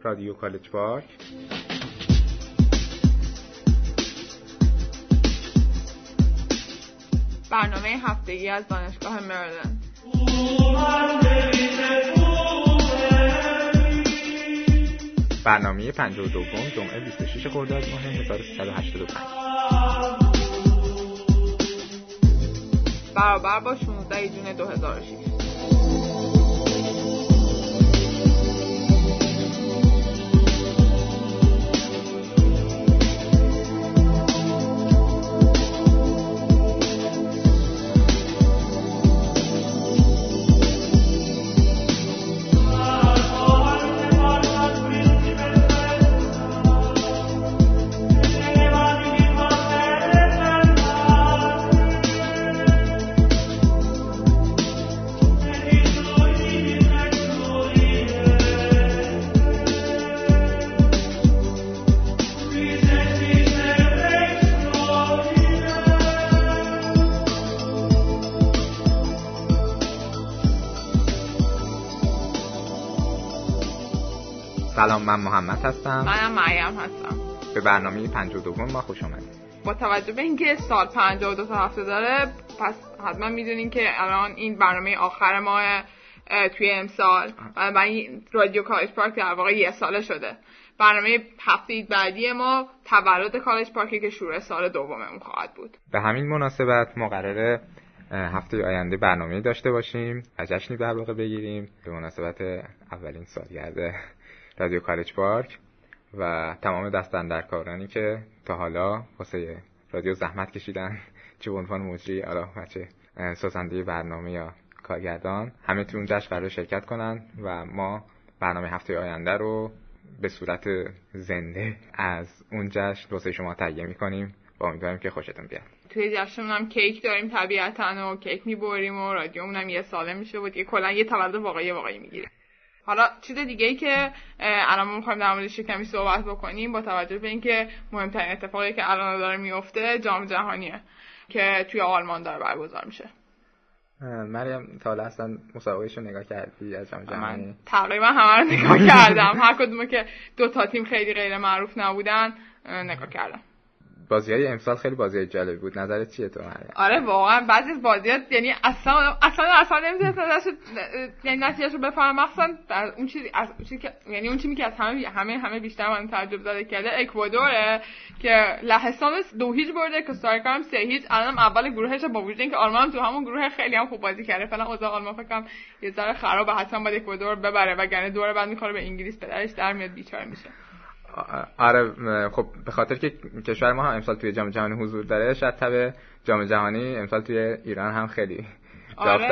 رادیو کالج پارک. برنامه هفتگی از دانشگاه مریلند. برنامه 52 جمعه 26 خرداد ماه 1385 برابر با 16 جون 2006. سلام، من محمد هستم. منم مریم هستم. به برنامه 52 ما خوش آمدید. با توجه به اینکه سال 52 تا هفته داره، پس حتما میدونین که الان این برنامه آخر ماه توی امسال و رادیو کالج پارک در واقع یه ساله شده. برنامه هفته بعدی ما تولد کالج پارکی که شروع سال دوممون خواهد بود. به همین مناسبت ما قراره هفته آینده برنامه داشته باشیم و جشنی در واقع بگیریم به مناسبت اولین سالگرد رادیو کالج پارک و تمام دستاندرکارانی که تا حالا واسه رادیو زحمت کشیدن، چه به عنوان مجری و چه سازنده برنامه یا کارگردان، همه تو اون جشن قرار شرکت کنن و ما برنامه هفته آینده رو به صورت زنده از اون جشن واسه شما تهیه می‌کنیم و امیدواریم که خوشتون بیاد. توی جشنمون هم کیک داریم طبیعتاً و کیک می‌بریم و رادیومون هم یه ساله میشه و دیگه کلاً یه تولد واقعی میگیره. حالا چیز دیگه‌ای که الان ما می‌خوایم در موردش کمی صحبت بکنیم با توجه به اینکه مهمترین اتفاقی که الان داره میفته جام جهانیه که توی آلمان داره برگزار میشه. مریم تا حالا اصلا مسابقه‌شو نگاه کردی از جام جهانی؟ من تقریبا همه رو نگاه کردم. هر کدومه که دو تا تیم خیلی غیر معروف نبودن نگاه کردم. بازی‌های امسال خیلی بازی جالب بود. نظرت چیه تو مریم؟ آره واقعا بعضی از بازی‌ها یعنی اصلا نمی‌تونم یعنی نتیجهشو بفهمم، مثلا اون چیزی که یعنی اون تیمی که از همه بیشتر من تعجب زده کرده اکوادوره که لهستان 2-0 برده، کوستاریکا هم 3-0. الانم اول گروهش با وجود اینکه آلمان هم تو همون گروه خیلی هم خوب بازی کرده، فعلا اوضاع آلمان فکر کنم یه ذره خرابه، حتما باید اکوادور ببره وگرنه دور بعد می‌خوره به انگلیس، پدرش در میاد بیچاره میشه. آره خب به خاطر که کشور ما هم امسال توی جام جهانی حضور داره، شاید تبع جام جهانی امسال توی ایران هم خیلی دقیقاً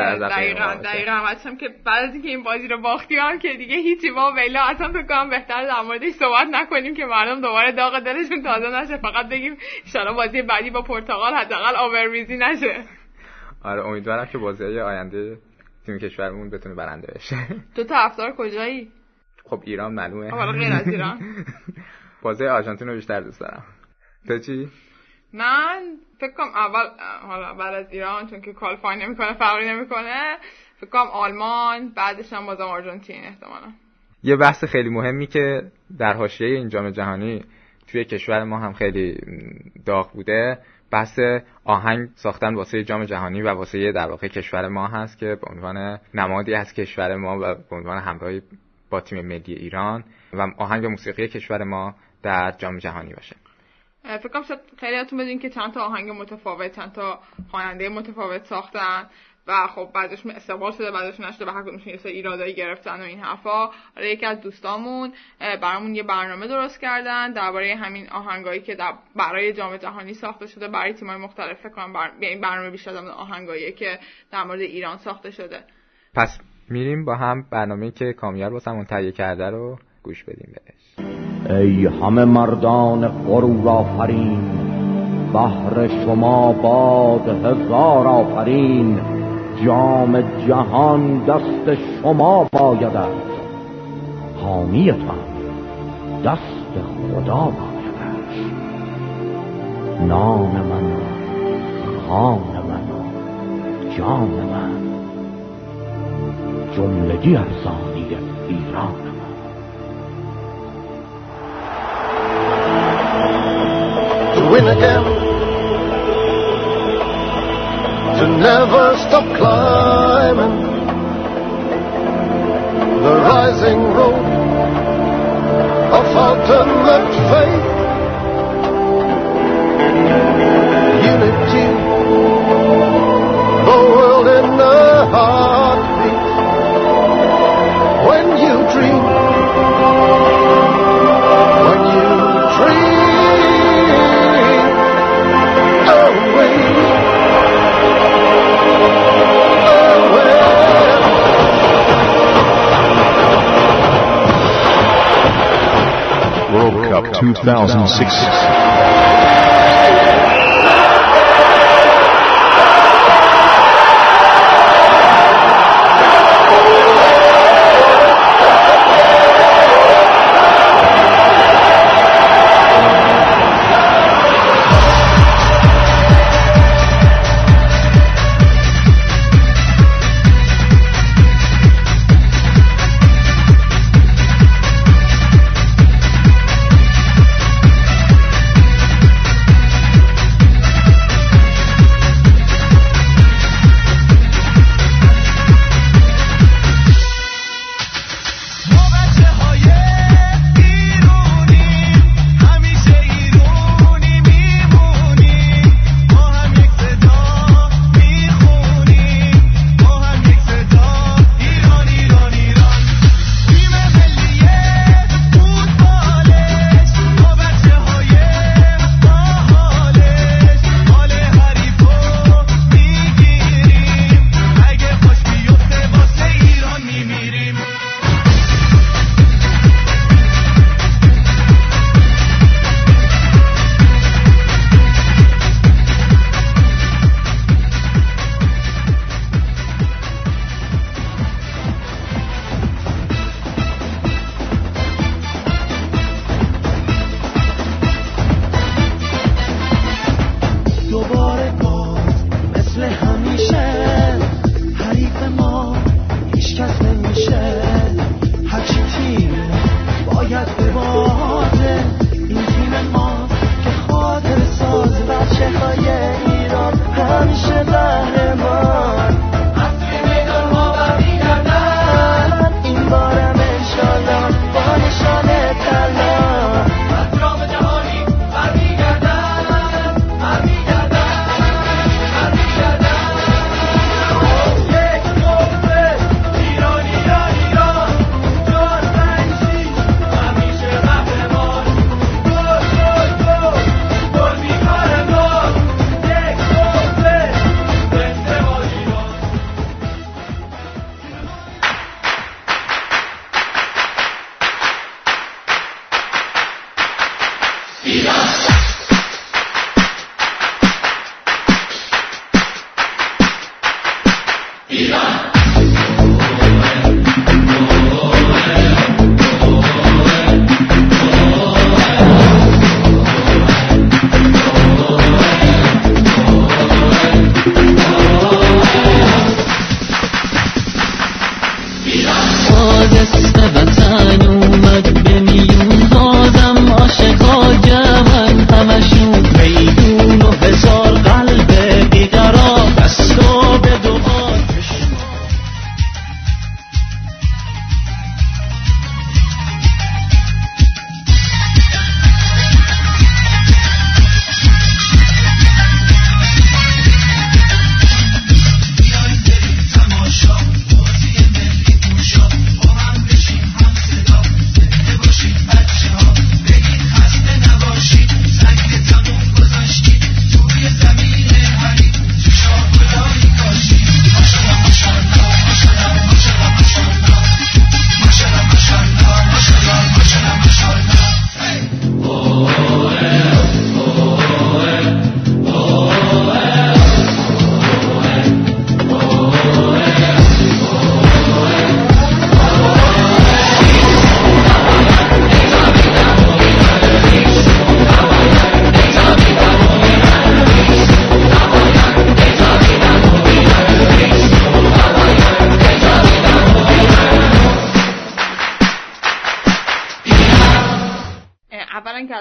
هم که بعد از اینکه این بازی رو باختیم که دیگه هیچی با ویلا اصلا فکر کنم بهتره در موردش صحبت نکنیم که مردم دوباره داغ دلشون تازه نشه، فقط بگیم ان شاءالله بازی بعدی با پرتغال حداقل آورریزی نشه. آره امیدوارم که بازی آینده تیم کشورمون بتونه برنده بشه. تو طرفدار کجایی؟ خب ایران معلومه. حالا غیر از ایران بازی آرژانتین رو بیشتر دوست دارم. تو چی؟ من فکر کنم حالا بعد از ایران چون که کوالیفای نمیکنه فرقی نمیکنه، فکر کنم آلمان، بعدش هم بازم آرژانتین احتمالاً. یه بحث خیلی مهمی که در حاشیه این جام جهانی توی کشور ما هم خیلی داغ بوده، بحث آهنگ ساختن واسه جام جهانی و واسه در واقع کشور ما هست که به عنوان نمادی از کشور ما و به عنوان همراهی با تیم ملی ایران و آهنگ موسیقی کشور ما در جام جهانی باشه. فکر کنم خیلیاتون بدونین که چند تا آهنگ متفاوت، چند تا خواننده متفاوت ساختن و خب بعضیشون استقبال شده، بعضیشون نشده، به هر کدومشون یه سری ایرادایی گرفتن و این حرفا. حالا یکی از دوستامون برامون یه برنامه درست کردن درباره همین آهنگایی که برای جام جهانی ساخته شده برای تیم‌های مختلف. فکر کنم این برنامه بیشتر از آهنگایی که در مورد ایران ساخته شده. پس میریم با هم برنامه‌ای که کامیار واسمون تهیه کرده رو گوش بدیم بهش. ای همه مردان غرور آفرین، بهر شما باد هزار آفرین. جام جهان دست شما باید است، حامیتان دست خدا باید است. نان من، خان من، جان من، جملگی ارزانی ایران من. win again, to never stop climbing the rising road of ultimate faith. Unity, the world in a heartbeat. When you dream, when you dream away, away. World Cup 2006.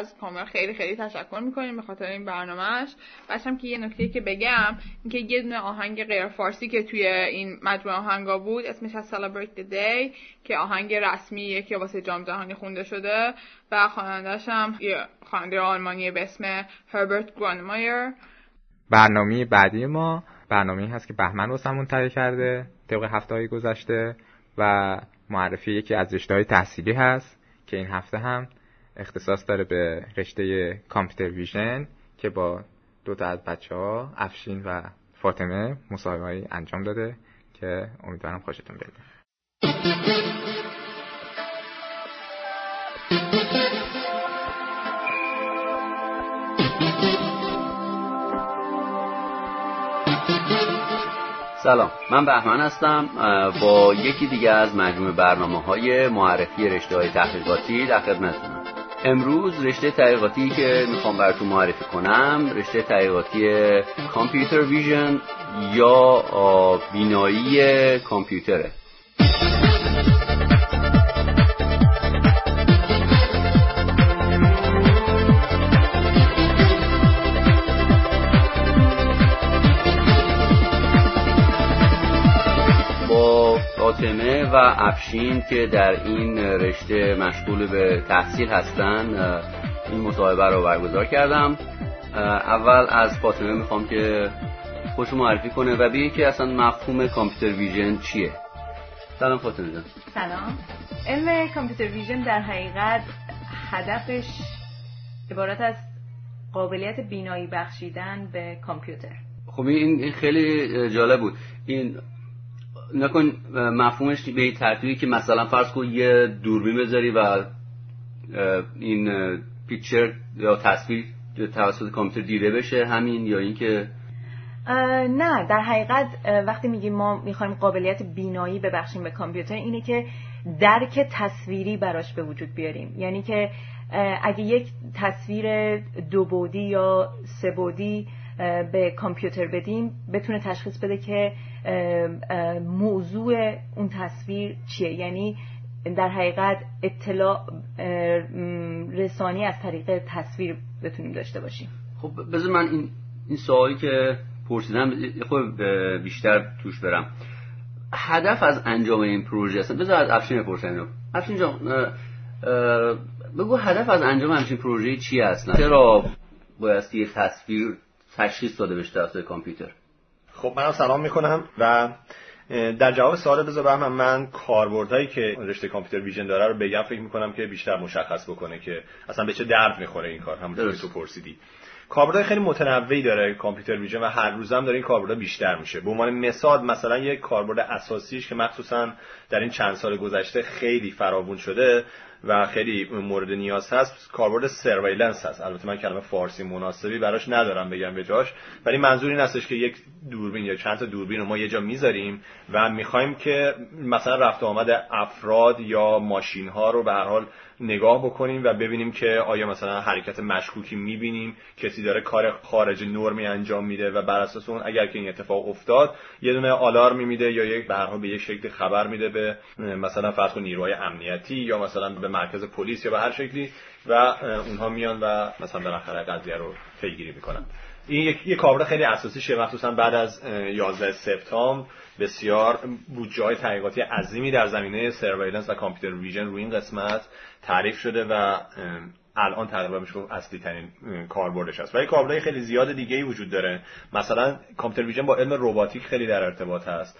از کامل خیلی خیلی تشکر میکنیم به خاطر این برنامهش. بچم که یه نکته که بگم اینکه یه دونه آهنگ غیر فارسی که توی این مجموعه آهنگا بود اسمش از Celebrate the Day که آهنگ رسمیه که واسه جام جهانی خونده شده و خواننده‌اش هم یه خواننده آلمانی به اسم هربرت گرانمایر. برنامه بعدی ما برنامه‌ای هست که بهمن واسمون تهیه کرده طبق هفته‌های گذشته و معرفی یکی از رشته‌های تحصیلی هست که این هفته هم اختصاص داره به رشته کامپیوتر ویژن که با دو تا از بچه‌ها افشین و فاطمه مصاحبه‌ای انجام داده که امیدوارم خوشتون بیاد. سلام، من بهمن هستم با یکی دیگه از مجموعه برنامه‌های معرفی رشته‌های تحقیقاتی در خدمتتونم. امروز رشته تحقیقاتی که میخوام براتون معرفی کنم رشته تحقیقاتی کامپیوتر ویژن یا بینایی کامپیوتره. فاطمه و افشین که در این رشته مشغول به تحصیل هستن این مصاحبه رو برگزار کردم. اول از فاطمه میخوام که خودش معرفی کنه و بگه که اصلا مفهوم کامپیوتر ویژن چیه. سلام فاطمه جان. سلام. علم کامپیوتر ویژن در حقیقت هدفش عبارت از قابلیت بینایی بخشیدن به کامپیوتر. خب این خیلی جالب بود. این نکن مفهومش به این ترتیبی که مثلا فرض کن یه دوربین بذاری و این پیکچر یا تصویر توسط کامپیوتر دیده بشه همین، یا اینکه نه، در حقیقت وقتی میگیم ما میخوایم قابلیت بینایی ببخشیم به کامپیوتر اینه که درک تصویری براش به وجود بیاریم. یعنی که اگه یک تصویر 2 بعدی یا 3 بعدی به کامپیوتر بدیم بتونه تشخیص بده که موضوع اون تصویر چیه. یعنی در حقیقت اطلاع رسانی از طریق تصویر بتونیم داشته باشیم. خب بذار من این سوالی که پرسیدم خب بیشتر توش برم. هدف از انجام این پروژه است. بذار از افشین بپرسم. افشین جان بگو هدف از انجام همچین پروژه چی اصلا؟ چرا باید یک تصویر تشخیص داده بشه توسط کامپیوتر؟ خب منم سلام میکنم و در جواب سوال بذار من کاربردهایی که رشته کامپیوتر ویژن داره رو بگم. فکر میکنم که بیشتر مشخص بکنه که اصلا به چه درد میخوره این کار. همونطوری که تو پرسیدی کاربردهای خیلی متنوعی داره کامپیوتر ویژن و هر روز هم داره این کاربردها بیشتر میشه. به عنوان مثلا یک کاربرد اساسیش که مخصوصا در این چند سال گذشته خیلی فراوون شده و خیلی مورد نیاز هست کاربرد سرویلنس هست. البته من کلمه فارسی مناسبی براش ندارم بگم به جاش، ولی منظور این هستش که یک دوربین یا چند تا دوربین رو ما یه جا میذاریم و میخوایم که مثلا رفت و آمد افراد یا ماشین ها رو به هر حال نگاه بکنیم و ببینیم که آیا مثلا حرکت مشکوکی میبینیم، کسی داره کار خارج نرمی انجام میده و بر اساس اون اگر که این اتفاق افتاد یه دونه آلارم میده یا یک به هر حال به یک شکل خبر میده به مثلا فرض کن نیروهای امنیتی یا مثلا به مرکز پلیس یا به هر شکلی و اونها میان و مثلا بالاخره قضیه رو پیگیری میکنن. این یک کاربرد خیلی اساسیه، مخصوصا بعد از 11 سپتامبر بسیار بودجه‌های تحقیقاتی عظیمی در زمینه سرویلنس و کامپیوتر ویژن روی این قسمت تعریف شده و الان تقریبا میشه اصلی ترین کاربردش است. ولی کاربردهای خیلی زیاد دیگه‌ای وجود داره. مثلا کامپیوتر ویژن با علم رباتیک خیلی در ارتباط هست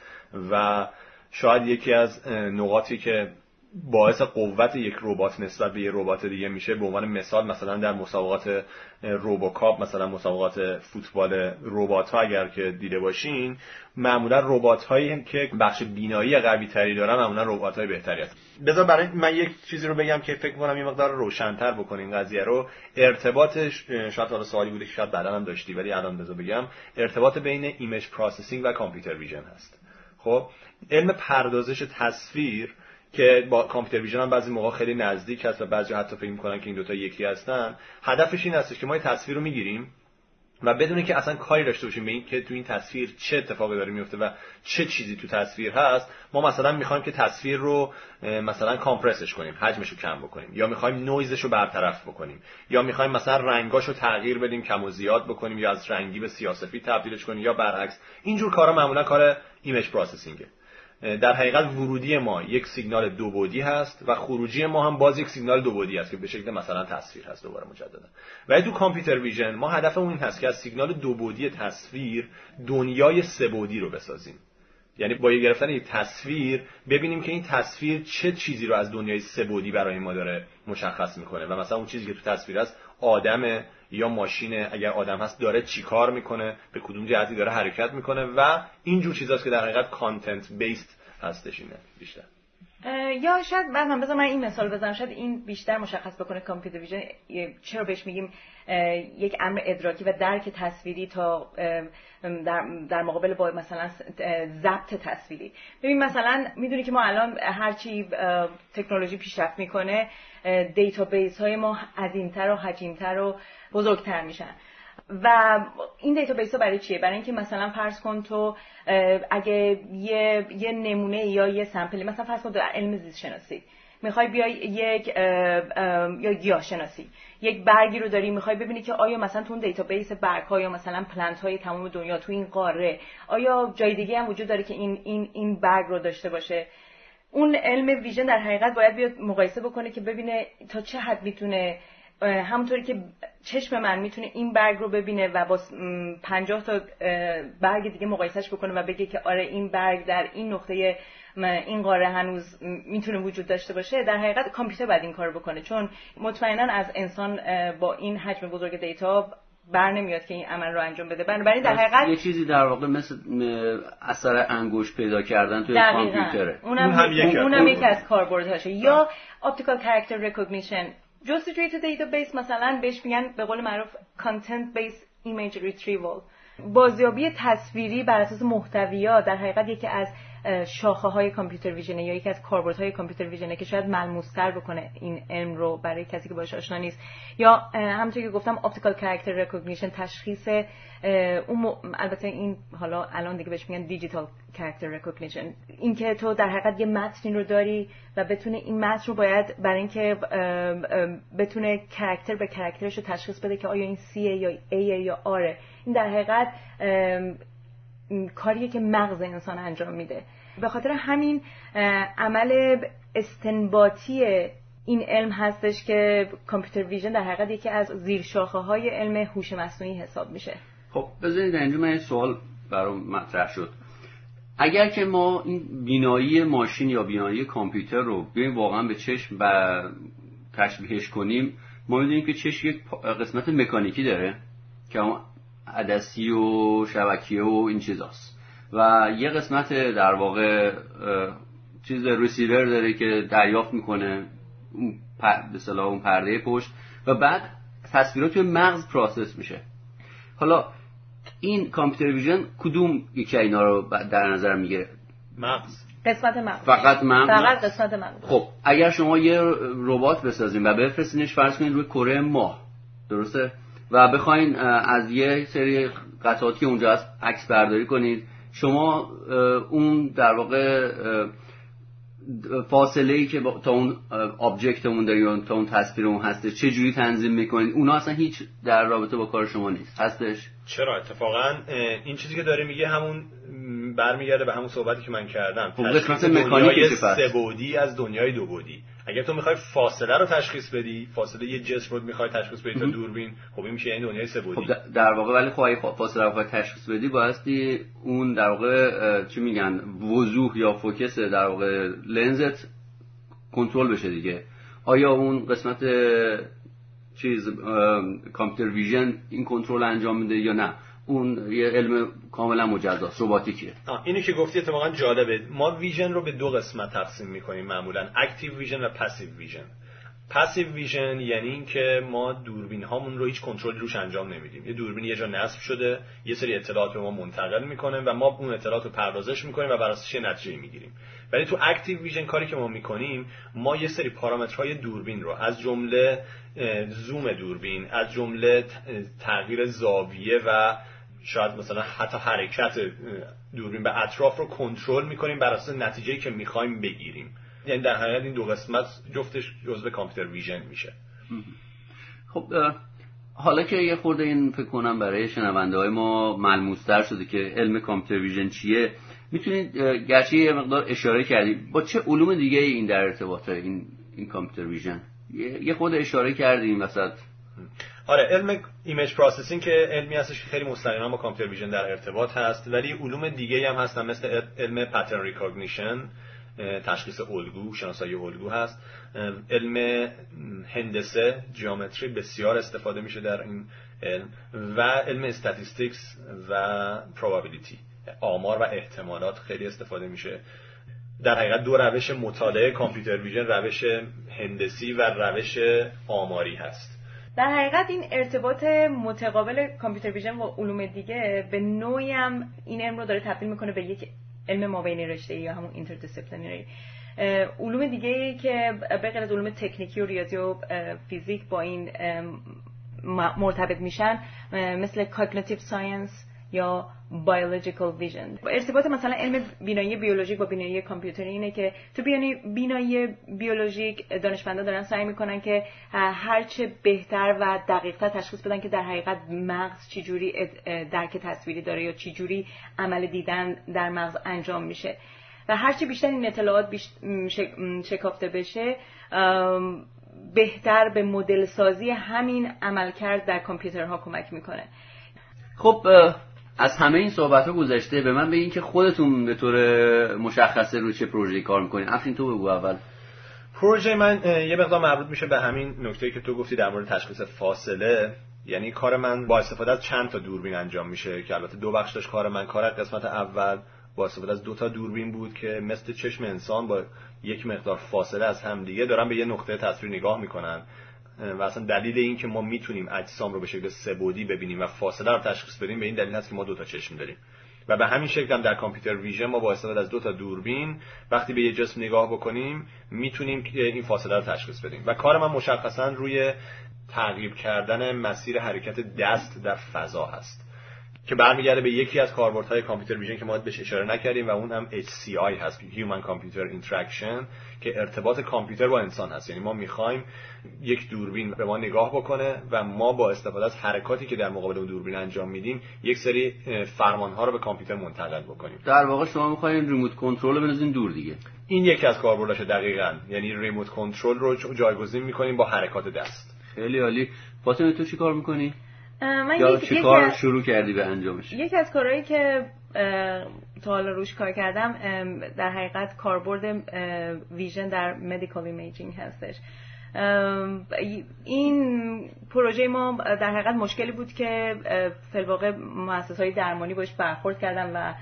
و شاید یکی از نقاطی که باعث قوت یک ربات نسبت به یک ربات دیگه میشه، به عنوان مثال مثلا در مسابقات روبوکاپ، مثلا مسابقات فوتبال ربات‌ها اگر که دیده باشین، معمولا ربات‌هایی که بخش بینایی قوی تری دارن معمولا ربات‌های بهتری هستن. بذار برای من یک چیزی رو بگم که فکر کنم یه مقدار روشن‌تر بکنین قضیه رو. ارتباطش شاید حالا سوالی بوده که شاید بعداً هم داشتی ولی الان بذار بگم، ارتباط بین ایمیج پروسسینگ و کامپیوتر ویژن هست. خب علم پردازش تصویر که با کامپیوتر ویژن هم بعضی موقع خیلی نزدیک هست و بعضی حتی فکر می‌کنن که این دوتا یکی هستن، هدفش این هست که ما یه تصویر رو می‌گیریم و بدون که اصلا کاری داشته باشیم به این که تو این تصویر چه اتفاقی داره میفته و چه چیزی تو تصویر هست، ما مثلا میخوایم که تصویر رو مثلا کامپرسش کنیم، حجمش رو کم بکنیم، یا میخوایم نویزش رو برطرف بکنیم، یا میخوایم مثلا رنگاش رو تغییر بدیم، کم و زیاد بکنیم، یا از رنگی به سیاه‌سفید تبدیلش کنیم یا برعکس. اینجور کارا معمولا کار ایمیج پروسسینگه. در حقیقت ورودی ما یک سیگنال دو بعدی هست و خروجی ما هم باز یک سیگنال دو بعدی هست که به شکل مثلا تصویر هست. دوباره مجددا ولی تو کامپیوتر ویژن ما هدفمون این هست که از سیگنال دو بعدی تصویر دنیای سه بعدی رو بسازیم. یعنی با گرفتن یک تصویر ببینیم که این تصویر چه چیزی رو از دنیای سه بعدی برای ما داره مشخص میکنه و مثلا اون چیزی که تو تصویر هست آدمه یا ماشینه، اگر آدم هست داره چی کار میکنه، به کدوم جهتی داره حرکت میکنه و اینجور چیزاست که در حقیقت کانتنت بیسد هستش. اینه بیشتر. یا شاید مثلا بذار من این مثال بزنم، شاید این بیشتر مشخص بکنه کامپیوتر ویژن چرا بهش میگیم یک امر ادراکی و درک تصویری تا در مقابل با مثلا ضبط تصویری. ببین مثلا میدونی که ما الان هرچی تکنولوژی پیشرفت میکنه دیتابیس های ما عظیم‌تر و حجیم‌تر و بزرگتر میشن. و این دیتابیس ها برای چیه؟ برای اینکه مثلا فرض کن تو اگه یه نمونه یا یه سمپلی، مثلا فرض کن در علم زیست شناسی میخوای بیای یا گیاه شناسی یک برگی رو داری، میخوای ببینی که آیا مثلا تو اون دیتابیس برگ ها یا مثلا پلنت های تمام دنیا تو این قاره آیا جای دیگه هم وجود داره که این برگ رو داشته باشه. اون علم ویژن در حقیقت باید بیاد مقایسه بکنه که ببینه تا چه حد میتونه، همونطوری که چشم من میتونه این برگ رو ببینه و با 50 تا برگ دیگه مقایسهش بکنه و بگه که آره این برگ در این نقطه این قاره هنوز میتونه وجود داشته باشه، در حقیقت کامپیوتر باید این کارو بکنه، چون مطمئنا از انسان با این حجم بزرگ دیتا بر نمیاد که این عمل رو انجام بده. بنابراین در حقیقت یه چیزی در واقع مثل اثر انگشت پیدا کردن توی کامپیوتره. اونم یکی از کاربردهاشه. یا اپتیکال کاراکتر ریکگنیشن، جستجوی تو دیتابیس مثلا بهش میگن به قول معروف کانتنت بیس ایمیج ریتریوال، بازیابی تصویری بر اساس محتویات. در حقیقت یکی از شاخه‌های کامپیوتر ویژن یا یکی از کاربردهای کامپیوتر ویژن که شاید ملموس‌تر بکنه این علم رو برای کسی که باهاش آشنا نیست. یا همونطور که گفتم اپتیکال کاراکتر ریکگنیشن، تشخیص اون البته این حالا الان دیگه بهش میگن دیجیتال کاراکتر ریکگنیشن، این که تو در حقیقت یه متنی رو داری و بتونه این متن رو باید برای اینکه بتونه کاراکتر به کاراکترش رو تشخیص بده که آیا این C یا A یا R. این در حقیقت کاریه که مغز انسان انجام میده. به خاطر همین عمل استنباطی این علم هستش که کامپیوتر ویژن در حقیقت یکی از زیرشاخه‌های علم هوش مصنوعی حساب میشه. خب بذارید اینجا من یه سوال برام مطرح شد. اگر که ما این بینایی ماشین یا بینایی کامپیوتر رو بیایم واقعا به چشم و تشبیهش کنیم، ما می‌دونیم که چشم یک قسمت مکانیکی داره که عدسی و شبکیه و این چیزاست و یه قسمت در واقع چیز ریسیور داره که دریافت میکنه به اصطلاح اون پرده پشت و بعد تصویرات توی مغز پروسس میشه. حالا این کامپیوتر ویژن کدوم یکی اینا رو در نظر میگیره؟ مغز. قسمت مغز. فقط مغز. فقط قسمت مغز. خب اگر شما یه ربات بسازین و بفرستینش فرض کنین روی کره ماه، درسته؟ و بخواین از یه سری قطعاتی اونجا هست عکس برداری کنید، شما اون در واقع فاصله‌ای که تا اون آبجکتمون داریم تا اون تصویرمون هسته چه جوری تنظیم میکنید، اونا اصلا هیچ در رابطه با کار شما نیست هستش. چرا؟ اتفاقا این چیزی که داره میگه همون برمیگرده به همون صحبتی که من کردم، قسمت مکانیکی سه بعدی از دنیای دو بعدی. اگر تو میخوای فاصله رو تشخیص بدی، فاصله یه جسم رو میخوای تشخیص بدی تا دوربین، خب این میشه این دنیای سه بعدی. خب در واقع ولی خب فاصله رو بخوای تشخیص بدی بایستی اون در واقع چی میگن وضوح یا فوکس در واقع لنزت کنترل بشه دیگه. آیا اون قسمت چیز کامپیوتر ویژن این کنترل انجام میده یا نه؟ اون یه علم کاملا مجزاست، رباتیکیه. اینی که گفتی اتفاقا جالبه. ما ویژن رو به دو قسمت تقسیم میکنیم معمولا، اکتیو ویژن و پسیو ویژن. پسیو ویژن یعنی این که ما دوربین هامون رو هیچ کنترلی روش انجام نمیدیم. یه دوربین یه جا نصب شده، یه سری اطلاعات به ما منتقل میکنه و ما اون اطلاعات رو پردازش میکنیم و بر اساسش نتیجه میگیریم. ولی تو اکتیو ویژن کاری که ما میکنیم، ما یه سری پارامترهای دوربین رو از جمله زوم دوربین، از جمله تغییر زاویه و شاید مثلا حتی حرکت دوربین به اطراف رو کنترل میکنیم بر اساس نتیجه‌ای که میخوایم بگیریم. یعنی در حقیقت این دو قسمت جفتش جزء کامپیوتر ویژن میشه. خب حالا که یه خورده این فکر کنم برای شنونده‌های ما ملموس‌تر شده که علم کامپیوتر ویژن چیه، میتونید گرچه یه مقدار اشاره کردید با چه علوم دیگه این در ارتباطه این کامپیوتر ویژن؟ یه خورده اشاره کردیم وسط. آره، علم ایمیج پروسسینگ که علمی هستش که خیلی مستقیما با کامپیوتر ویژن در ارتباط هست، ولی علوم دیگه هم هستن مثل علم پترن ریکگنیشن، تشخیص الگو، شناسایی الگو هست. علم هندسه، جیومتری بسیار استفاده میشه در این علم و علم استاتیستیکس و پروبابیلیتی، آمار و احتمالات خیلی استفاده میشه. در حقیقت دو روش مطالعه کامپیوتر ویژن، روش هندسی و روش آماری هست. در حقیقت این ارتباط متقابل کامپیوتر ویژن و علوم دیگه به نوعی هم این علم رو داره تبدیل میکنه به یک علم مابین رشته‌ای یا همون اینتردیسیپلینری. علوم دیگه‌ای که به غیر از علوم تکنیکی و ریاضی و فیزیک با این مرتبط میشن مثل کاگنیتیو ساینس یا بیولوژیکال ویژن. ارتباط مثلا علم بینایی بیولوژیک با بینایی کامپیوتری اینه که تو بینایی بیولوژیک دانشمندا دارن سعی میکنن که هرچه بهتر و دقیق‌تر تشخیص بدن که در حقیقت مغز چجوری درک تصویری داره یا چجوری عمل دیدن در مغز انجام میشه و هرچه بیشتر این اطلاعات شکافته بشه بهتر به مدل سازی همین عملکرد در کامپیوترها کمک میکنه. خب از همه این صحبت‌ها گذشته، به من بگین که خودتون به طور مشخصه رو چه پروژه‌ای کار می‌کنین. افشین تو بگو اول. پروژه من یه مقدار مربوط میشه به همین نکته‌ای که تو گفتی در مورد تشخیص فاصله. یعنی کار من با استفاده از چند تا دوربین انجام میشه که البته دو بخش داشت کار من. کار قسمت اول با استفاده از 2 تا دوربین بود که مثل چشم انسان با یک مقدار فاصله از هم دیگه دارن به یه نقطه تصویر نگاه میکنن و اصلا دلیل این که ما میتونیم اجسام رو به شکل سه‌بعدی ببینیم و فاصله رو تشخیص بدیم به این دلیل هست که ما 2 تا چشم داریم و به همین شکل هم در کامپیوتر ویژن ما با استفاده از 2 تا دوربین وقتی به یه جسم نگاه بکنیم میتونیم این فاصله رو تشخیص بدیم و کار من مشخصا روی تعقیب کردن مسیر حرکت دست در فضا هست که برمیگرده به یکی از کاربردهای کامپیوتر ویژن که ما بهش اشاره نکردیم و اون هم HCI هست، Human Computer Interaction، که ارتباط کامپیوتر با انسان هست. یعنی ما میخوایم یک دوربین به ما نگاه بکنه و ما با استفاده از حرکاتی که در مقابل اون دوربین انجام میدیم یک سری فرمانها رو به کامپیوتر منتقل بکنیم. در واقع شما میخواین ریموت کنترل رو بنازین دور دیگه. این یکی از کاربرداشه دقیقاً. یعنی ریموت کنترل رو جایگزین میکنیم با حرکات دست. خیلی عالی. فاطمه تو چی کار میکنی؟ من چه کار شروع کردی به انجامش؟ یکی از کارهایی که تا حالا روش کار کردم در حقیقت کاربرد ویژن در مدیکال ایمیجینگ هستش. این پروژه ما در حقیقت مشکلی بود که فی الواقع مؤسسه‌های درمانی باش برخورد کردن و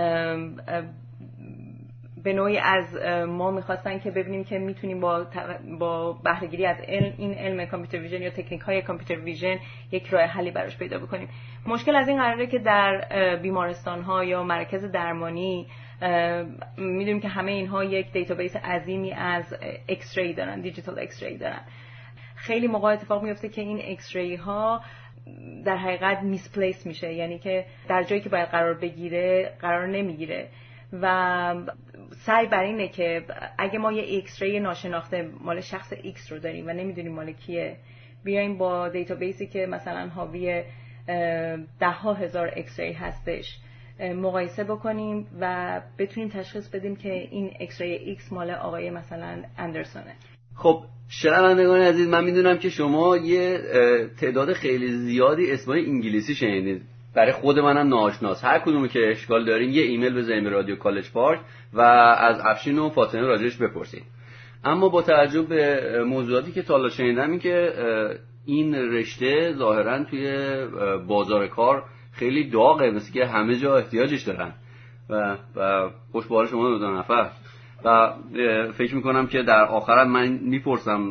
به نوعی از ما میخواستن که ببینیم که میتونیم با بهره‌گیری از این علم کامپیوتر ویژن یا تکنیک‌های کامپیوتر ویژن یک راه حلی براش پیدا بکنیم. مشکل از این قراره که در بیمارستان‌ها یا مرکز درمانی میدونیم که همه اینها یک دیتابیس عظیمی از ایکس ری دارن، دیجیتال ایکس ری دارن. خیلی موقع اتفاق میفته که این ایکس ری ها در حقیقت میسپلیس میشه، یعنی که در جایی که باید قرار بگیره قرار نمیگیره و سعی بر اینه که اگه ما یه ایکس ری ناشناخته مال شخص ایکس رو داریم و نمیدونیم مال کیه، بیایم با دیتابیسی که مثلا حاوی 10,000 ایکس ری هستش مقایسه بکنیم و بتونیم تشخیص بدیم که این ایکس ری ایکس مال آقای مثلا اندرسونه. خب شنوندگان عزیز، من میدونم که شما یه تعداد خیلی زیادی اسمای انگلیسی شنیدید، برای خود منم ناآشناست. هر کدومی که اشکال دارین یه ایمیل بزنید به رادیو کالج پارک و از افشین و فاطمه راجعش بپرسید. اما با توجه به موضوعاتی که تا حالا شنیدم این که این رشته ظاهرا توی بازار کار خیلی داغه، مثل که همه جا احتیاجش دارن و خوشبال شما دو نفر و فکر میکنم که در آخرم من میپرسم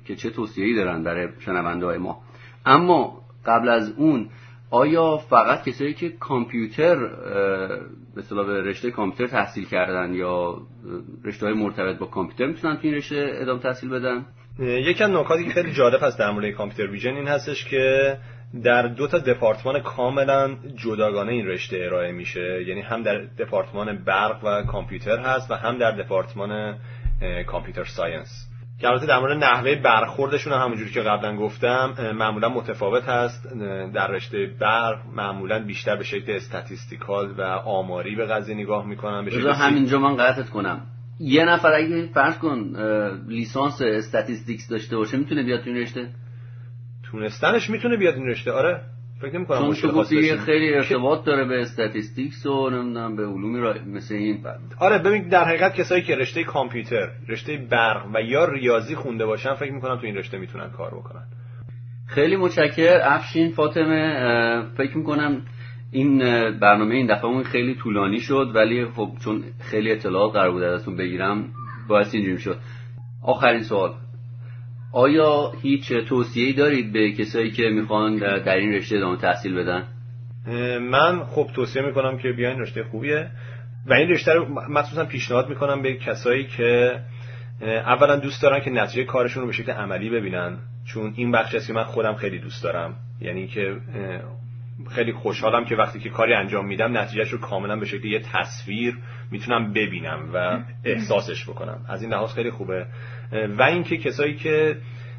که چه توصیه‌ای دارن برای شنونده‌های ما. اما قبل از اون آیا فقط کسایی که کامپیوتر به اصطلاح رشته کامپیوتر تحصیل کردن یا رشته‌های مرتبط با کامپیوتر میتونن تو این رشته ادامه تحصیل بدن؟ یکی از نکاتی که خیلی جالب هست در مورد کامپیوتر ویژن این هستش که در 2 تا دپارتمان کاملا جداگانه این رشته ارائه میشه، یعنی هم در دپارتمان برق و کامپیوتر هست و هم در دپارتمان کامپیوتر ساینس، که البته در مورد نحوه برخوردشون همونجوری که قبلا گفتم معمولا متفاوت هست. در رشته برق معمولا بیشتر به شکل استاتیستیکال و آماری به قضیه نگاه میکنن. به همینجا من قطعت کنم، یه نفر اگه فرض کن لیسانس استاتیستیکس داشته باشه میتونه بیاد تو این رشته؟ تونستنش میتونه بیاد این رشته، آره فکر نمی‌کنم مشکل باشه. خیلی ارتباط داره به استاتیستیکس و نمیدونم به علوم مثل این. آره ببین در حقیقت کسایی که رشته کامپیوتر، رشته برق و یا ریاضی خونده باشن فکر می‌کنم تو این رشته میتونن کار بکنن. خیلی متشکرم افشین فاطمه. فکر می‌کنم این برنامه این دفعه خیلی طولانی شد، ولی خب چون خیلی اطلاعات قرار بود ازتون بگیرم باعث اینجوری شد. آخرین سوال، آیا هیچ توصیه‌ای دارید به کسایی که میخوان در این رشته ادامه تحصیل بدن؟ من خب توصیه میکنم که بیاین، رشته خوبیه و این رشته رو مخصوصا پیشنهاد میکنم به کسایی که اولا دوست دارن که نتیجه کارشون رو به شکل عملی ببینن، چون این بخشی است که من خودم خیلی دوست دارم. یعنی که خیلی خوشحالم که وقتی که کاری انجام میدم نتیجهش رو کاملا به شکل یه تصویر میتونم ببینم و احساسش بکنم. از این لحاظ خیلی خوبه. و اینکه کسایی که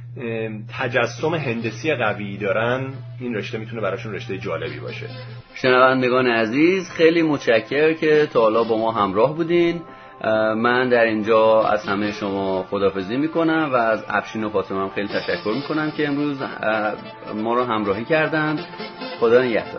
تجسم هندسی قوی دارن این رشته میتونه براشون رشته جالبی باشه. شنوندگان عزیز خیلی متشکرم که تا حالا با ما همراه بودین. من در اینجا از همه شما خداحافظی میکنم و از افشین و فاطمه هم خیلی تشکر میکنم که امروز ما رو همراهی کردند. خدا نگهدار.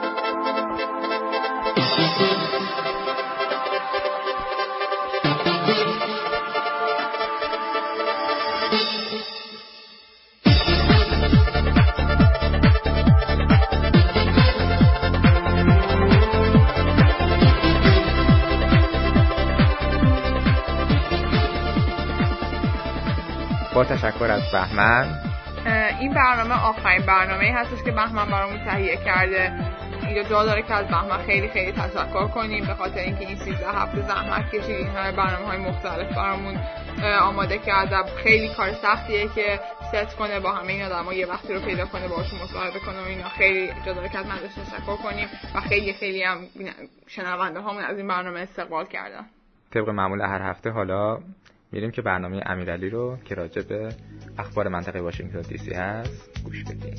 با تشکر از بهمن. این برنامه آخرین برنامه‌ای هستش که بهمن برامون تهیه کرده. اینجا جا داره که از بهمن خیلی خیلی تشکر کنیم به خاطر اینکه این 13 هفته زحمت کشید، این همه برنامه‌های مختلف برامون آماده کرده. خیلی کار سختیه که ست کنه با همه این آدما، یه وقتی رو پیدا کنه باهاشون مصاحبه کنه و اینا. خیلی جا داره که از من تشکر کنیم و خیلی هم شنونده هامون از این برنامه استقبال کردن. طبق معمول هر هفته حالا میریم که برنامه امیرعلی رو که راجع به اخبار منطقه واشنگتن دی سی هست گوش بدیم.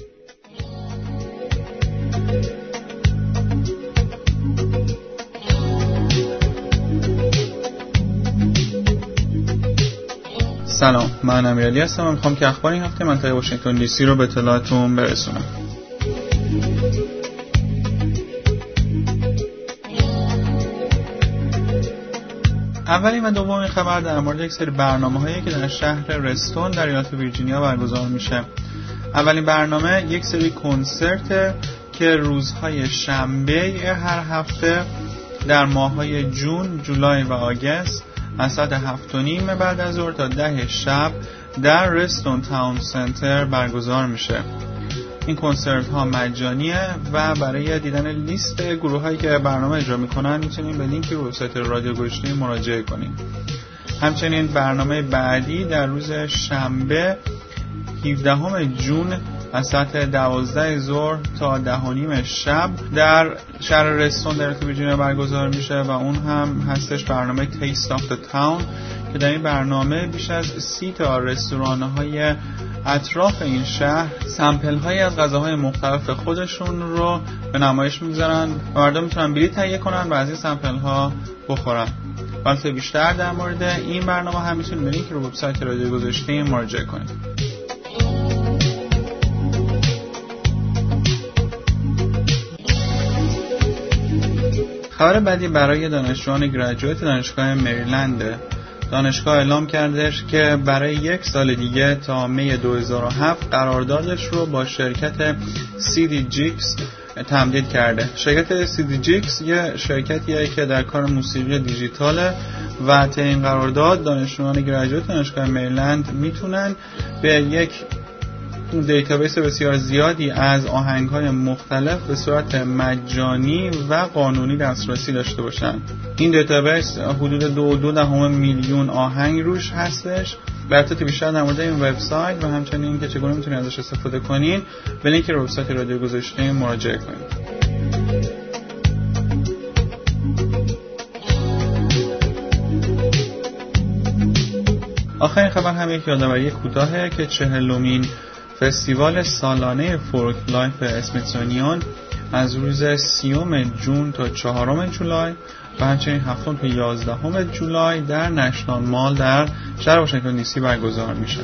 سلام، من امیرعلی هستم و میخوام که اخبار این هفته منطقه واشنگتن دی سی رو به اطلاعتون برسونم. اولین و دومین خبر در مورد یک سری برنامه‌هایی که در شهر رستون در ایالت ویرجینیا برگزار میشه. اولین برنامه یک سری کنسرت که روزهای شنبه هر هفته در ماه‌های جون، جولای و آگوست از ساعت 7:30 بعد از ظهر تا 10 شب در رستون تاون سنتر برگزار میشه. این کنسرت ها مجانیه و برای دیدن لیست گروه هایی که برنامه اجرا میکنن میتونید به لینک وبسایت رادیو گوشتی مراجعه کنید. همچنین برنامه بعدی در روز شنبه 17 جون از ساعت 12 ظهر تا 10:30 شب در شهر رستون در ویرجینیا برگزار میشه و اون هم هستش برنامه تیست آف د تاون که در این برنامه بیش از 30 تا رستوران‌های اطراف این شهر سمپل هایی از غذاهای مختلف خودشون رو به نمایش میگذارن و مردم میتونن بلیط تهیه کنن و از این سمپل ها بخورن. واسه بیشتر در مورد این برنامه هم میتونید به لینک وبسایت رادیو گذاشته مراجعه کنید. خبر بعدی برای دانشجویان گریجویت دانشگاه مریلند. دانشگاه اعلام کردش که برای یک سال دیگه تا می 2007 قراردادش رو با شرکت CDGX تمدید کرده. شرکت CDGX یه شرکتیه که در کار موسیقی دیجیتاله و طی این قرارداد دانشجویان گریجویت دانشگاه مریلند میتونن به یک دیتابیس بسیار زیادی از آهنگ‌های مختلف به صورت مجانی و قانونی دسترسی داشته باشن. این دیتابیس حدود 2.2 میلیون آهنگ روش هستش. براتون بیشتر در مورد این وبسایت و همچنین اینکه چگونه میتونید ازش استفاده کنین به لینک وبسایت رادیو گذاشتیم مراجعه کنید. آخرین خبر هم یک یادآوری کوتاهه که 40مین فستیوال سالانه فولک لایف اسمیتسونیان از روز 30 جون تا 4 جولای و همچنین 7 تا 11 جولای در نشنال مال در شهر واشنگتن دی سی برگزار میشه.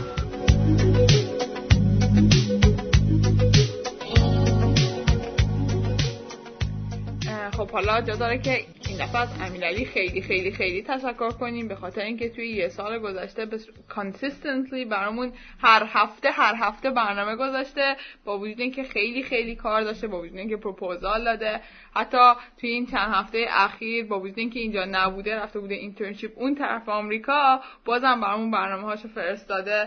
خب حالا جا داره که این دفعه از امیرعلی خیلی خیلی خیلی تشکر کنیم به خاطر اینکه توی یه سال گذشته consistently برامون هر هفته برنامه گذاشته، با وجود اینکه خیلی خیلی کار داشته، با وجود اینکه پروپوزال داده، حتی توی این چند هفته اخیر با وجود اینکه اینجا نبوده رفته بوده اینترنشیپ اون طرف آمریکا، بازم برامون برنامه‌هاشو فرستاده.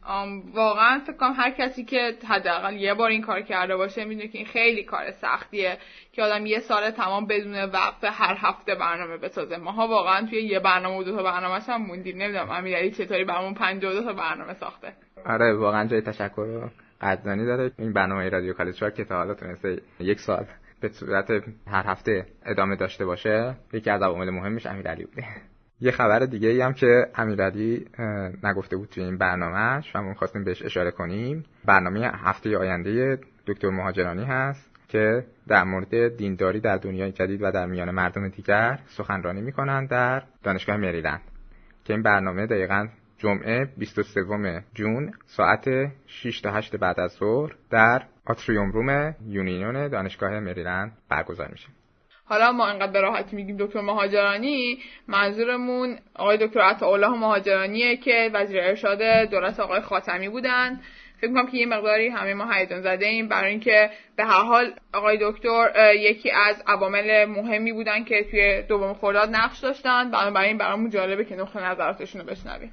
واقعا فکر کنم هر کسی که حداقل یه بار این کار کرده باشه میدونه که این خیلی کار سختیه که آدم یه سال تمام بدون وقت هر هفته برنامه بسازه. ماها واقعا توی یه برنامه و 2 تا برنامه‌اش هم موندیم. نمیدونم امیرعلی چطوری برامون 52 تا برنامه ساخته. آره واقعا جای تشکر و قدردانی داره. این برنامه رادیو کالج پارک که تا حالا تونسته یک سال به صورت هر هفته ادامه داشته باشه، یکی از عوامل مهمش امیرعلی بوده. یه خبر دیگه ای هم که امیرعلی نگفته بود توی این برنامه‌اش و ما خواستیم بهش اشاره کنیم، برنامه هفته آینده دکتر مهاجرانی هست که در مورد دینداری در دنیای جدید و در میان مردم دیگر سخنرانی می‌کنند در دانشگاه مریلند که این برنامه دقیقاً جمعه 23 جون ساعت 6 تا 8 بعد از ظهر در آتریوم روم یونیون دانشگاه مریلند برگزار میشه. حالا ما اینقدر به راحتی میگیم دکتر مهاجرانی، منظورمون آقای دکتر عطاالله مهاجرانیه که وزیر ارشاد دولت آقای خاتمی بودن. فکر می‌کنم که یه مقداری همه ما هیجان زده ایم برای اینکه به هر حال آقای دکتر یکی از عوامل مهمی بودن که توی 2 خرداد نقش داشتن، بنابراین برامون جالبه که نقطه نظراتشون رو بشنویم.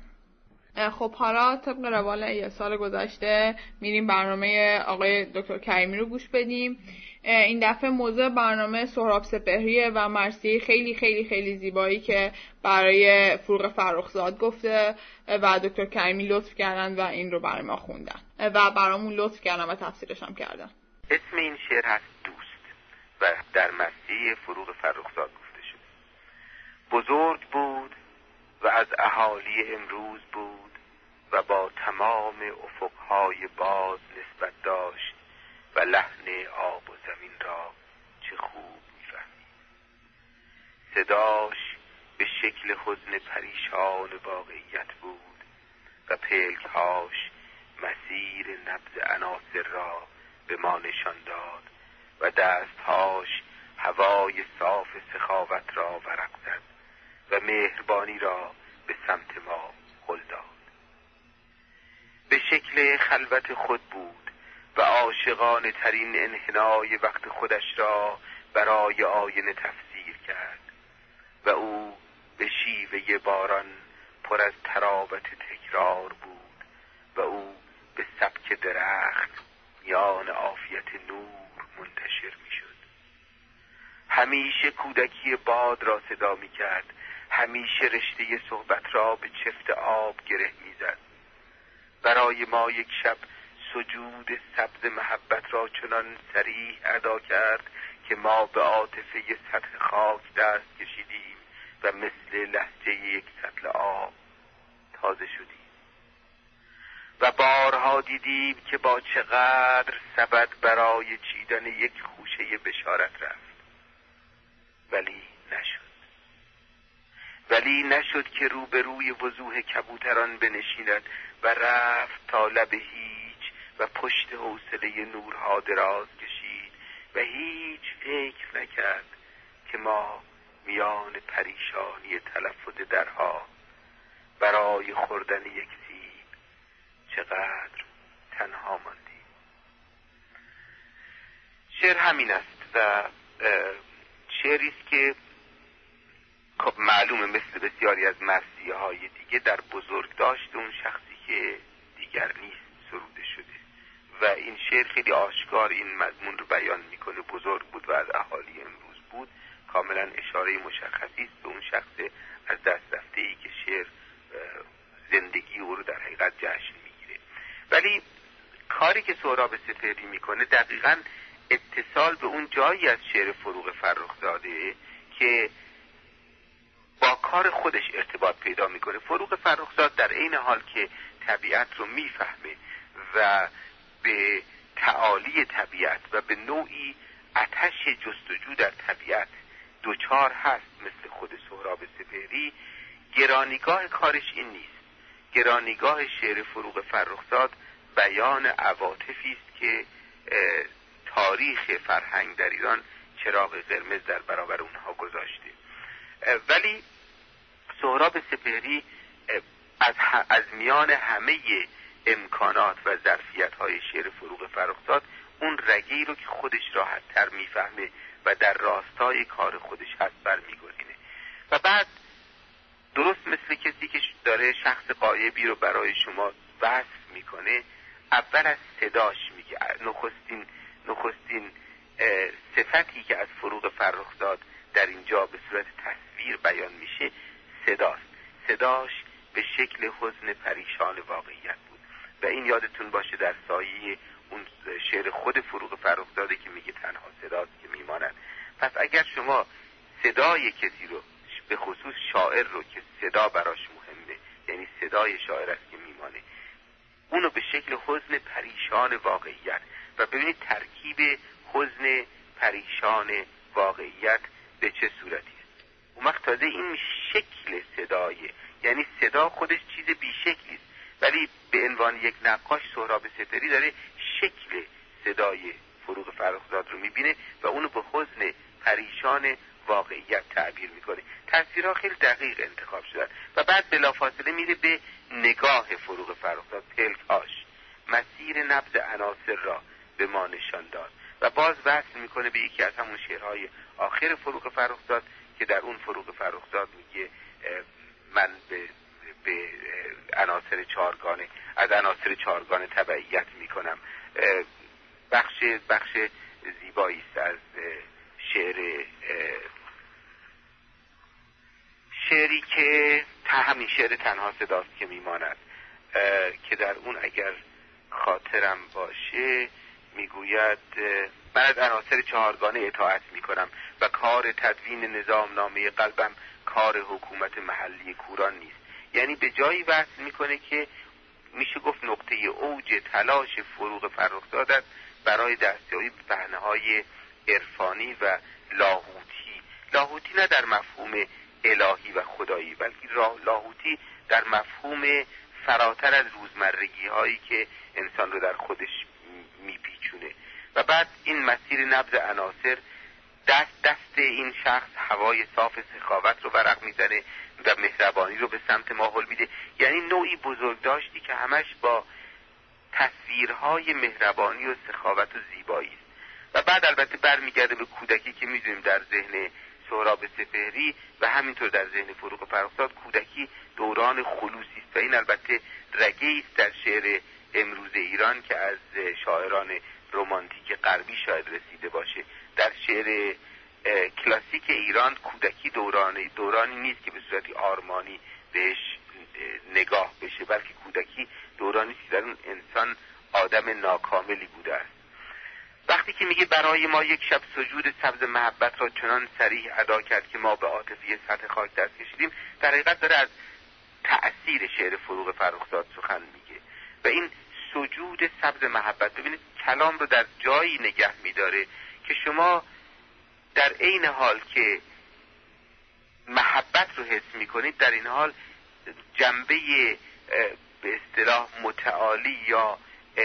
خب حالا طبق روال یه سال گذشته میریم برنامه آقای دکتر کریمی رو گوش بدیم. این دفعه موضوع برنامه سهراب سپهریه و مرثیه خیلی خیلی خیلی زیبایی که برای فروغ فرخزاد گفته و دکتر کریمی لطف کردن و این رو برای ما خوندن و برامون لطف کردن و تفسیرش هم کردن. اسم این شعر هست دوست و در مرثیه فروغ فرخزاد گفته شده. بزرگ بود و از اهالی امروز بود و با تمام افقهای باز نسبت داشت و لحن آب و زمین را چه خوب می‌فهمید. صداش به شکل حزن پریشان واقعیت بود و پلک‌هاش مسیر نبض عناصر را به ما نشان داد و دست‌هاش هوای صاف سخاوت را ورق زد و مهربانی را به سمت ما هل داد. به شکل خلوت خود بود و عاشقانه ترین انحنای وقت خودش را برای آینه تفسیر کرد و او به شیوه باران پر از ترابت تکرار بود و او به سبک درخت میان عافیت نور منتشر می شد. همیشه کودکی باد را صدا می کرد، همیشه رشته صحبت را به چفت آب گره می زد. برای ما یک شب سجود سبز محبت را چنان صریح ادا کرد که ما به عاطفه سطح خاک دست کشیدیم و مثل لهجه یک سطل آب تازه شدیم و بارها دیدیم که با چقدر سبد برای چیدن یک خوشه بشارت رفت، ولی نشد که روبروی وضوح کبوتران بنشیند و رفت تا لب هیچ و پشت حوصله نورها دراز کشید و هیچ فکر نکرد که ما میان پریشانی تلفظ درها برای خوردن یک سیب چقدر تنها ماندیم. شعر همین است و شعری است که خب معلومه مثل بسیاری از مرثیه های دیگه در بزرگداشت اون شخصی که دیگر نیست سروده شده و این شعر خیلی آشکار این مضمون رو بیان میکنه. بزرگ بود و از اهالی امروز بود، کاملا اشاره مشخصی است به اون شخص از دست رفته ای که شعر زندگی او رو در حقیقت جشن میگیره. ولی کاری که سهراب سپهری میکنه دقیقاً اتصال به اون جایی از شعر فروغ فرخزاده که با کار خودش ارتباط پیدا میکنه. فروغ فرخزاد در عین حال که طبیعت رو میفهمه و به تعالی طبیعت و به نوعی آتش جستجو در طبیعت دوچار هست مثل خود سهراب سپهری، گرانیگاه کارش این نیست. گرانیگاه شعر فروغ فرخزاد بیان عواطفی است که تاریخ فرهنگ در ایران چراغ قرمز در برابر اونها گذاشته. ولی سهراب سپهری از میان همه امکانات و ظرفیت‌های شعر فروغ فرخزاد اون رگه‌ای رو که خودش راحت‌تر میفهمه و در راستای کار خودش هست برمیگزینه و بعد درست مثل کسی که داره شخص غایبی رو برای شما وصف میکنه، اول از صداش میگه. نخستین صفتی که از فروغ فرخزاد در اینجا به صورت تصویر بیان میشه صداست. صداش به شکل حزن پریشان واقعیت بود و این یادتون باشه در سایه اون شعر خود فروغ فرخزاده که میگه تنها صداست که میماند. پس اگر شما صدای کسی رو، به خصوص شاعر رو که صدا براش مهمه، یعنی صدای شاعر است که میمانه، اونو به شکل حزن پریشان واقعیت و ببینید ترکیب حزن پریشان واقعیت به چه صورتی است. اون وقت تازه این شکل صدایه، یعنی صدا خودش چیز بیشکلی است ولی به عنوان یک نقاش سهراب سپهری داره شکل صدای فروغ فرخزاد رو میبینه و اونو به حزن پریشان واقعیت تعبیر میکنه. تصویرها خیلی دقیق انتخاب شدن و بعد بلافاصله میره به نگاه فروغ فرخزاد. پلک‌هاش مسیر نبض عناصر را به ما نشان داد و باز وصل میکنه به یکی از همون شعرهای آخر فروغ فرخزاد که در اون فروغ فرخزاد میگه من به عناصر چهارگانه از عناصر چهارگانه تبعیت میکنم. بخش زیبایی است از شعری که همین شعر تنها صداست که میماند که در اون اگر خاطرم باشه میگوید من از عناصر چهارگانه اطاعت میکنم و کار تدوین نظام نامه قلبم کار حکومت محلی کوران نیست. یعنی به جایی وصل میکنه که میشه گفت نقطه اوج تلاش فروغ فرخزاد است برای دستیابی به پهنه‌های عرفانی و لاهوتی نه در مفهوم الهی و خدایی بلکه لاهوتی در مفهوم فراتر از روزمرگی هایی که انسان رو در خودش میپیچونه. و بعد این مسیر نبض عناصر دست این شخص هوای صاف سخاوت رو ورق میزنه و مهربانی رو به سمت ما هل میده، یعنی نوعی بزرگداشتی که همش با تصویرهای مهربانی و سخاوت و زیبایی است. و بعد البته برمیگرده به کودکی که میدونیم در ذهن سهراب سپهری و همینطور در ذهن فروغ فرخزاد کودکی دوران خلوصی است و این البته رگه‌ای است در شعر امروز ایران که از شاعران رمانتیک غربی شاید رسیده باشه. در شعر کلاسیک ایران کودکی دورانی نیست که به صورت آرمانی بهش نگاه بشه، بلکه کودکی دورانی است که در اون انسان آدم ناکاملی بوده است. وقتی که میگه برای ما یک شب سجود سبز محبت را چنان صریح ادا کرد که ما به عاطفی سطح خاک دست کشیدیم، در حقیقت داره از تأثیر شعر فروغ فرخزاد سخن میگه و این سجود سبز محبت، ببینید کلام رو در جایی نگه میداره که شما در عین حال که محبت رو حس میکنید در این حال جنبه به اصطلاح متعالی یا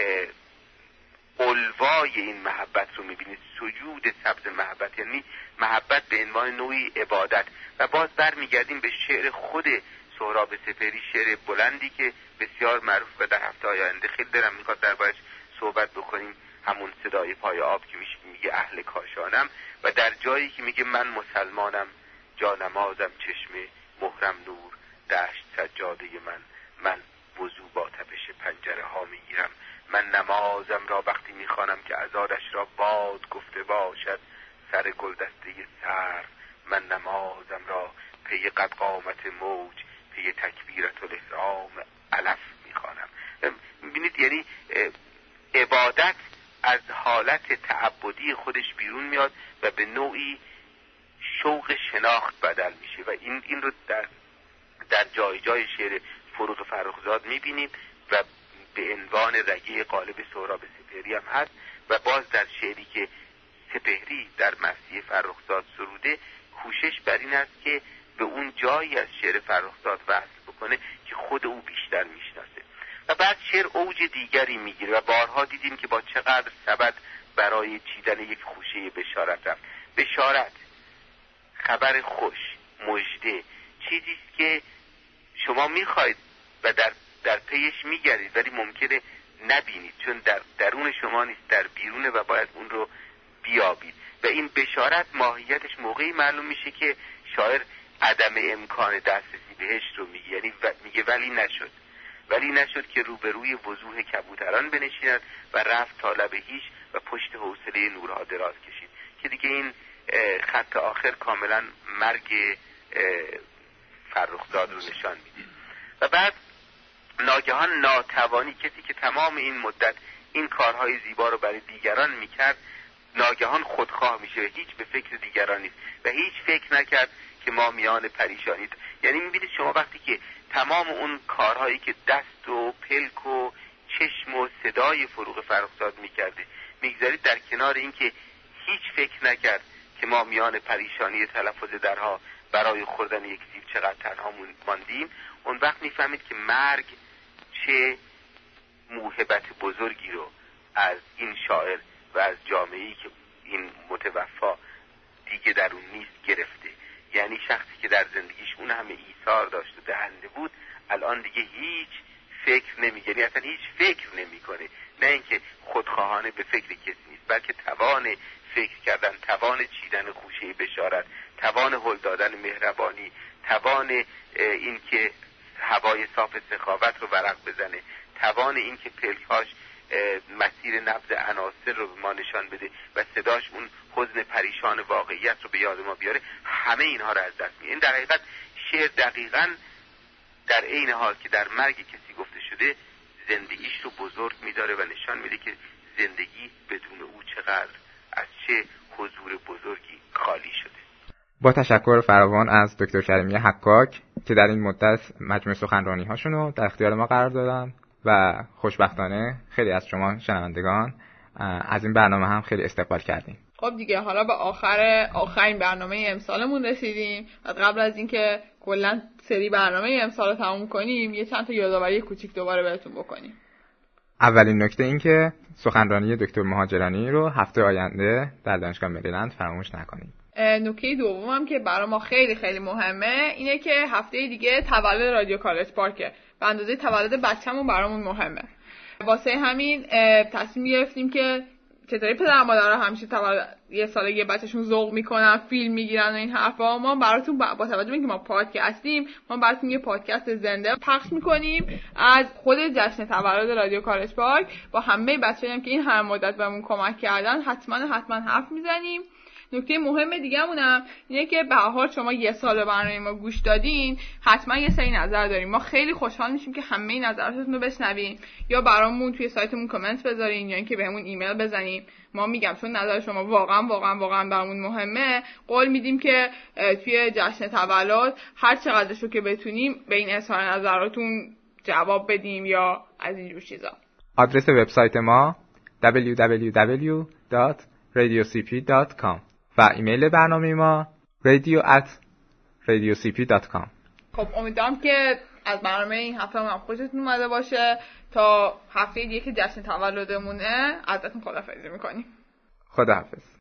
علوای این محبت رو میبینید. سجود سبز محبت یعنی محبت به عنوان نوعی عبادت. و باز برمیگردیم به شعر خود سهراب سپهری، شعر بلندی که بسیار معروف و در هفته‌های آینده خیلی دلم میخواد دربارش صحبت بکنیم، همون صدای پای آب که میگه اهل کاشانم و در جایی که میگه من مسلمانم جانمازم چشم مهرم نور دشت سجاده من وضو با تپش پنجره ها میگیرم. من نمازم را وقتی میخوانم که عزادش را باد گفته باشد سر گلدسته سر. من نمازم را پی قد قامت موج پی تکبیرت الاحرام علف میخوانم. میبینید یعنی عبادت از حالت تعبدی خودش بیرون میاد و به نوعی شوق شناخت بدل میشه و این رو در جای جای شعر فروغ فرخزاد میبینیم و به عنوان رگه قالب سهراب سپهری هم هست و باز در شعری که سپهری در مسیح فرخزاد سروده کوشش بر این است که به اون جایی از شعر فرخزاد وصل بکنه که خود او بیشتر میشناسه و بعد شعر اوج دیگری میگیره و بارها دیدیم که با چقدر سبد برای چیدن یک خوشه بشارت رفت. بشارت، خبر خوش، مژده، چیزی است که شما میخواید و در پیش میگردید ولی ممکنه نبینید چون در درون شما نیست، در بیرونه و باید اون رو بیابید و این بشارت ماهیتش موقعی معلوم میشه که شاعر عدم امکان دسترسی بهش رو میگه، یعنی میگه ولی نشد که روبروی وضوح کبوتران بنشیند و رفت تا لب هیچ و پشت حوصله نورها دراز کشید که دیگه این خط آخر کاملا مرگ فرخزاد رو نشان میده. و بعد ناگهان ناتوانی، کسی که تمام این مدت این کارهای زیبا رو برای دیگران میکرد ناگهان خودخواه میشه و هیچ به فکر دیگران نیست و هیچ فکر نکرد که ما میان پریشانی. یعنی میبینید شما وقتی که تمام اون کارهایی که دست و پلک و چشم و صدای فروغ فرخزاد میکرده میگذارید در کنار این که هیچ فکر نکرد که ما میان پریشانی تلفظ درها برای خوردن یک سیب چقدر تنها ماندیم، اون وقت میفهمید که مرگ چه موهبت بزرگی رو از این شاعر و از جامعه‌ای که این متوفا دیگه در اون نیست گرفته. یعنی شخصی که در زندگیش اون همه ایثار داشت و دهنده بود الان دیگه هیچ فکر نمی‌کنه، یعنی اصلا هیچ فکر نمی‌کنه، نه اینکه خودخواهانه به فکر کسی نیست بلکه توان فکر کردن، توان چیدن خوشه بشارت، توان هل دادن مهربانی، توان این که هوای صاف سخاوت رو ورق بزنه، توان این که پلکاش مسیر نبض عناصر رو به ما نشان بده و صداش اون حزن پریشان واقعیت رو به یاد ما بیاره، همه اینها رو از دست میده. این در حقیقت شعر دقیقاً در عین حال که در مرگ کسی گفته شده زندگیش رو بزرگ میداره و نشان میده که زندگی بدون او چقدر از چه حضور بزرگی خالی شده. با تشکر فراوان از دکتر کریمی حکاک که در این مدت مجموع سخنرانی هاشون رو در اختیار ما قرار دادن و خوشبختانه خیلی از شما شنوندگان از این برنامه هم خیلی استقبال کردیم. خب دیگه حالا به آخرین برنامه امسالمون رسیدیم و قبل از اینکه کلا سری برنامه امسال رو تموم کنیم یه چند تا یادآوری کوچیک دوباره بهتون بکنیم. اولین نکته این که سخنرانی دکتر مهاجرانی رو هفته آینده در دانشگاه مریلند فراموش نکنید. نکته دومم که برای ما خیلی خیلی مهمه اینه که هفته دیگه تولد رادیو کالج پارکه. به اندازه تولد بچه‌مون برامون مهمه. واسه همین تصمیم گرفتیم که چطوری پدر مادرها همیشه تولد یه سالگی بچه‌شون ذوق میکنن، فیلم میگیرن و این حرفا، ما براتون با توجه به اینکه ما پادکستیم، ما براتون یه پادکست زنده پخش میکنیم از خود جشن تولد رادیو کالج پارک با همه بچه‌هایی که این همه مدت بهمون کمک کردن حتما حرف میزنیم. نکته مهم دیگه‌مونم اینه که به هر حال شما یه سال برنامه ما گوش دادین، حتما یه سری نظر داریم. ما خیلی خوشحال میشیم که همه نظراتتون رو بشنویم، یا برامون توی سایتمون کامنت بذارین یا اینکه بهمون ایمیل بزنین. ما میگم چون نظر شما واقعا برامون مهمه، قول میدیم که توی جشن تولد هر چقدرش رو که بتونیم به این اظهار نظراتون جواب بدیم یا از این جور چیزا. آدرس وبسایت ما www.radiocp.com و ایمیل برنامه ما radio@radiocp.com. خب امیدوارم که از برنامه این هفته هم خوشتون اومده باشه. تا هفته دیگه که جشن تولدمونه ازتون خداحافظی میکنیم. خداحافظ.